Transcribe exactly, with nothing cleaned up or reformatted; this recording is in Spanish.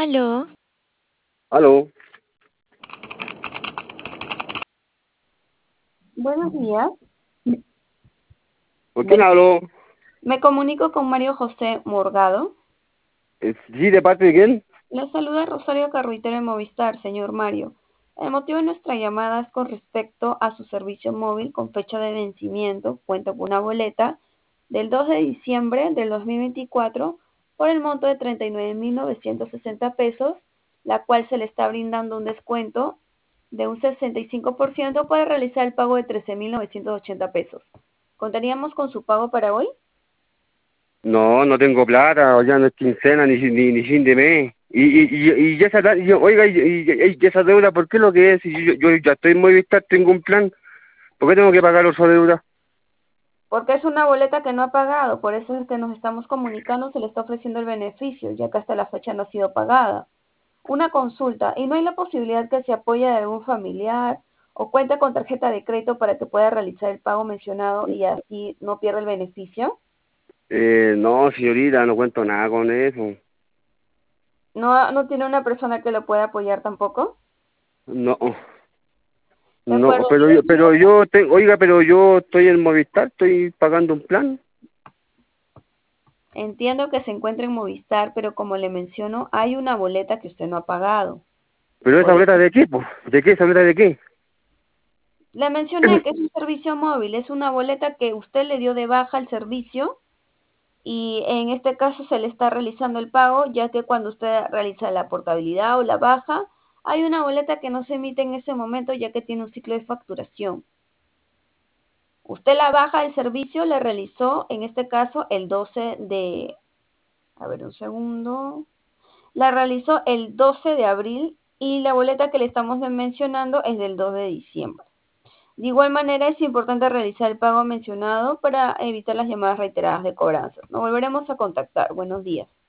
Aló, Aló, Buenos días. ¿con quién Bueno, hablo? me comunico con Mario José Morgado. Eh, Sí, ¿de parte de quién? Le saluda Rosario Carruitero de Movistar, señor Mario. El motivo de nuestra llamada es con respecto a su servicio móvil con fecha de vencimiento. Cuenta con una boleta del dos de diciembre del dos mil veinticuatro por el monto de treinta y nueve mil novecientos sesenta pesos, la cual se le está brindando un descuento de un sesenta y cinco por ciento para realizar el pago de trece mil novecientos ochenta pesos. ¿Contaríamos con su pago para hoy? No, no tengo plata, ya no es quincena ni, ni, ni fin de mes. Y, y, y, y esa, ta- y- oiga, y, y- y esa deuda, ¿por qué lo que es? Si yo, yo ya estoy en Movistar, tengo un plan, ¿por qué tengo que pagar otra deuda? Porque es una boleta que no ha pagado, por eso es que nos estamos comunicando, se le está ofreciendo el beneficio, ya que hasta la fecha no ha sido pagada. Una consulta, ¿y no hay la posibilidad que se apoye de algún familiar o cuenta con tarjeta de crédito para que pueda realizar el pago mencionado y así no pierda el beneficio? Eh, no, señorita, no cuento nada con eso. ¿No, no tiene una persona que lo pueda apoyar tampoco? No, De no, acuerdo, pero yo, pero yo, tengo, oiga, pero yo estoy en Movistar, estoy pagando un plan. entiendo que se encuentra en Movistar, pero como le menciono, hay una boleta que usted no ha pagado. ¿Pero esa Por boleta eso de qué, po? ¿De qué? ¿Esa boleta de qué? le mencioné que es un servicio móvil, es una boleta que usted le dio de baja al servicio y en este caso se le está realizando el pago, ya que cuando usted realiza la portabilidad o la baja, hay una boleta que no se emite en ese momento ya que tiene un ciclo de facturación. Usted la baja del servicio le realizó en este caso el doce de, a ver un segundo, la realizó el doce de abril y la boleta que le estamos mencionando es del dos de diciembre. De igual manera, es importante realizar el pago mencionado para evitar las llamadas reiteradas de cobranza. Nos volveremos a contactar. Buenos días.